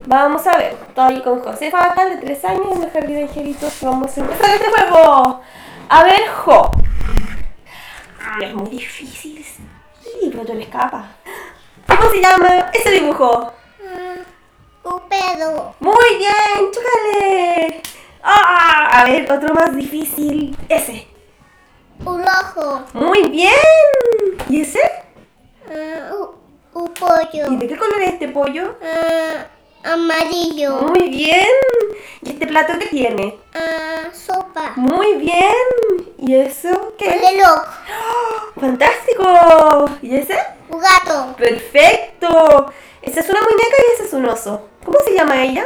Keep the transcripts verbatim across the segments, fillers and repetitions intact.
Vamos a ver, estoy con Josefa Bacal de tres años en el jardín de angelitos. Vamos a empezar este juego. A ver, Jo. Es muy difícil. Sí, pero tú le escapas. ¿Cómo se llama ese dibujo? Mm, un pedo. Muy bien, chúcale. Ah, a ver, otro más difícil. Ese. Un ojo. Muy bien. ¿Y ese? Mm, un, un pollo. ¿Y de qué color es este pollo? Mm, amarillo. Muy bien. ¿Y este plato qué tiene? Mm, sopa. Muy bien. ¿Y eso qué es? Reloj. ¡Fantástico! ¿Y ese? Un gato. ¡Perfecto! Esa es una muñeca y ese es un oso. ¿Cómo se llama ella?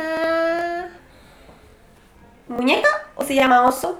Mm, ¿Muñeca o se llama oso?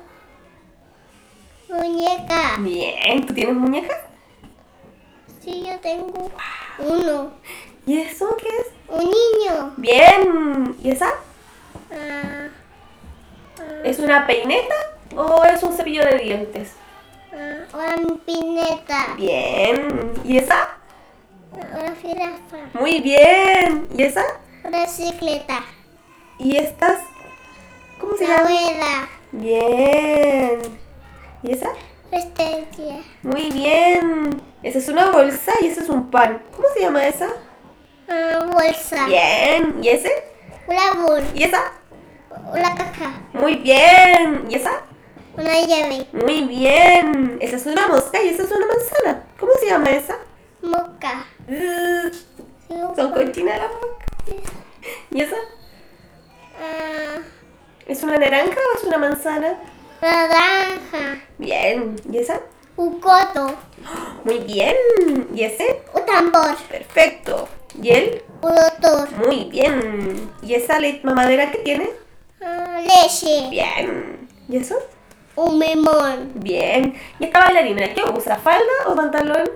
muñeca. Bien, ¿tú tienes muñecas? Sí, yo tengo uno. ¿Y eso qué es? Un niño. Bien. ¿Y esa? Ah, ¿Es una peineta o es un cepillo de dientes? ah, una pineta. Bien. ¿Y esa? Una jirafa. Muy bien. ¿Y esa? Una bicicleta. ¿Y estas? ¿Cómo se La llama? rueda. Bien. ¿Y esa? Resistencia. Muy bien. Esa es una bolsa y ese es un pan. ¿Cómo se llama esa? Una bolsa. Bien. ¿Y ese? Una bol. ¿Y esa? Una caja. Muy bien. ¿Y esa? Una llave. Muy bien. Esa es una mosca y esa es una manzana. ¿Cómo se llama esa? Moca. Uh, Sí, un Son pan. cochinas las moscas. ¿Y esa? Ah, ¿Es una naranja o es una manzana? naranja. Bien. ¿Y esa? Un coto. Muy bien. ¿Y ese? Un tambor. Perfecto. ¿Y él? Un doctor. Muy bien. ¿Y esa le- mamadera que tiene? Ah, leche. Bien. ¿Y eso? Un limón. Bien. ¿Y esta bailarina qué usa? ¿Falda o pantalón?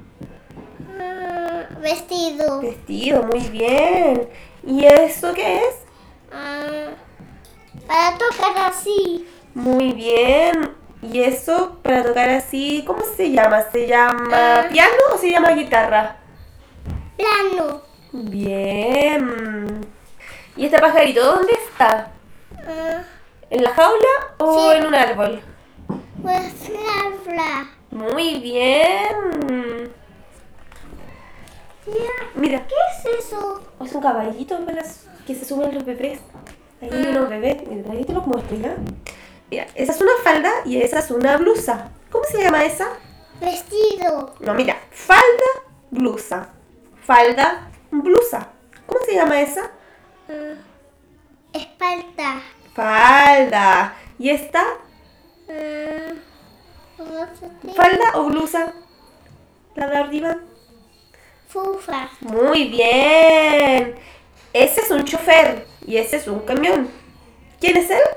Ah, vestido. Vestido, muy bien. ¿Y eso qué es? Ah, para tocar así. Muy bien. ¿Y eso para tocar así? ¿Cómo se llama? ¿Se llama Ah. piano o se llama guitarra? Plano. Bien. ¿Y este pajarito dónde está? Ah, ¿En la jaula o Sí. en un árbol? pues habla. Muy bien. Mira, ¿Qué es eso? es un caballito para las- que se suben los bebés. Ahí hay unos bebés. Mira, ahí te los muestro ya. Mira, esa es una falda y esa es una blusa. ¿Cómo se llama esa? Vestido. No, mira, falda, blusa. Falda, blusa. ¿Cómo se llama esa? Ah, espalda. Falda. ¿Y esta? Ah, ¿cómo se dice? ¿Falda o blusa? La de arriba. Fufa. Muy bien. Ese es un chofer y ese es un camión. ¿Quién es él?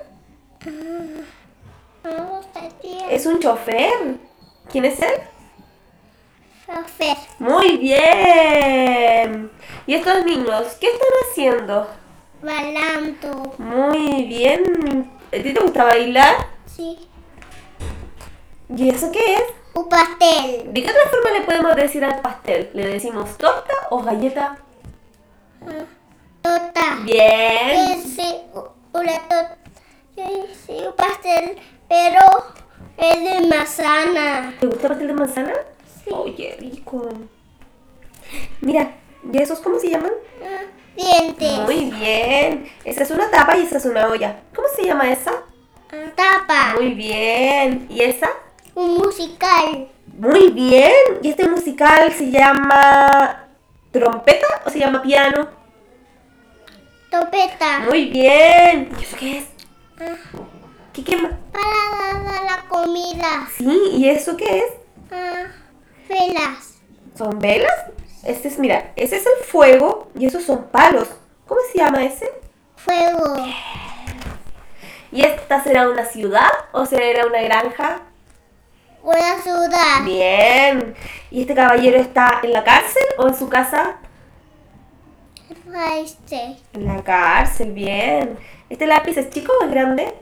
¿Cómo se dice? Es un chofer. ¿Quién es él? Chofer. Muy bien. ¿Y estos niños qué están haciendo? Bailando. Muy bien. ¿A ti te gusta bailar? Sí. ¿Y eso qué es? Un pastel. ¿De qué otra forma le podemos decir al pastel? ¿Le decimos torta o galleta? Ah, torta. Bien. Ese, una torta. Sí, un pastel, pero es de manzana. ¿Te gusta el pastel de manzana? Sí. Oye, rico. Mira, ¿y esos cómo se llaman? Ah, dientes. Muy bien. Esa es una tapa y esa es una olla. ¿Cómo se llama esa? Ah, tapa. Muy bien. ¿Y esa? Un musical. Muy bien. ¿Y este musical se llama trompeta o se llama piano? Trompeta. Muy bien. ¿Y eso qué es? Ah, ¿Qué quema? para dar la comida. Sí, ¿y eso qué es? Ah, velas. ¿Son velas? Este es, mira, ese es el fuego y esos son palos. ¿Cómo se llama ese? Fuego. ¿Y esta será una ciudad o será una granja? Una ciudad. Bien. ¿Y este caballero está en la cárcel o en su casa? Este. En la cárcel, bien. ¿Este lápiz es chico o es grande?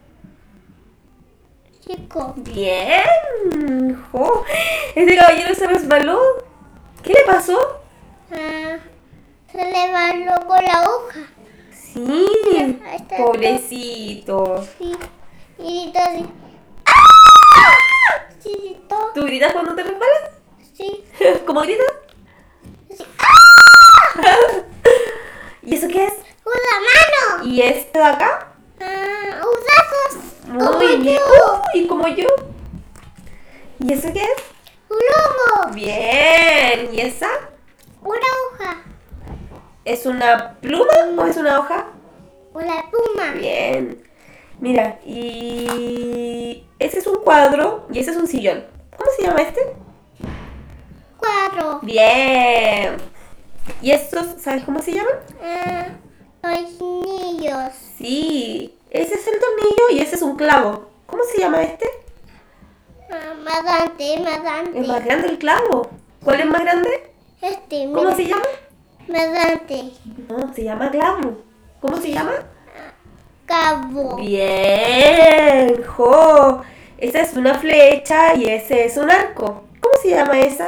Chico. Bien. Jo. Este caballero se resbaló. ¿Qué le pasó? Ah, se se le va loco la hoja. Sí, Ahí está. pobrecito. Sí. Y grita así. ¡Ah! Sí, gritó. ¿Tú gritas cuando te resbalas? Sí. ¿Cómo gritas? Sí. ¡Ah! ¿Y eso qué es? ¡Una mano! ¿Y esto de acá? Ah, un brazo. Muy Como bien. yo. Uy, como yo. ¿Y eso qué es? Un lomo. Bien. ¿Y esa? Una hoja. ¿Es una pluma o es una hoja? Una pluma. Bien. Mira, y ese es un cuadro y ese es un sillón. ¿Cómo se llama este? Cuatro. Bien. ¿Y estos, sabes cómo se llaman? Ah, tornillos. Sí. Ese es el tornillo y ese es un clavo. ¿Cómo se llama este? Ah, más grande, más grande. Es más grande el clavo. ¿Cuál es más grande? Este, ¿Cómo mira. se llama? Más grande. No, se llama clavo. ¿Cómo se llama? Cabo. Bien, jo. Esa es una flecha y ese es un arco. ¿Cómo se llama esa?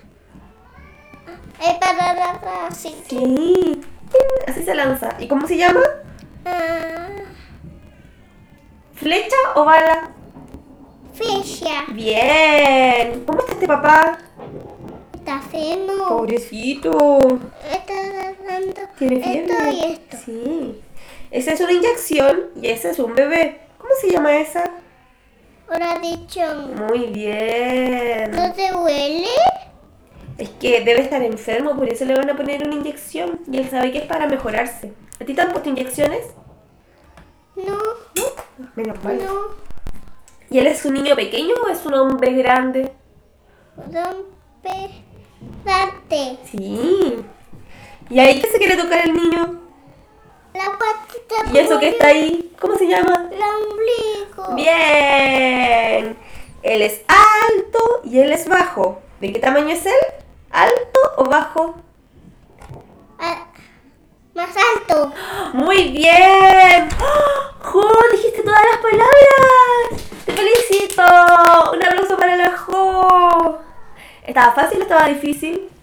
Es para la así. Sí, así se lanza. ¿Y cómo se llama? Ah, ¿Flecha o bala? fecha. Bien. ¿Cómo está este papá? Está feo. Pobrecito. Está dando ¿Tiene esto fiebre? y esto. Sí. Esa es una inyección y ese es un bebé. ¿Cómo se llama esa? Ahora dicho, Muy bien. ¿no te huele? Es que debe estar enfermo, por eso le van a poner una inyección. Y él sabe que es para mejorarse. ¿A ti te han puesto inyecciones? No, Menos mal. no. ¿Y él es un niño pequeño o es un hombre grande? Rompe. Date. Sí. ¿Y ahí qué se quiere tocar el niño? La patita. ¿Y eso que está ahí? ¿Cómo se llama? El ombligo. Bien. Él es alto y él es bajo. ¿De qué tamaño es él? ¿Alto o bajo? Ah, más alto. ¡Muy bien! ¡Oh! ¡Jo! ¡Dijiste todas las palabras! ¡Te felicito! ¡Un aplauso para la Jo! ¿Estaba fácil o estaba difícil?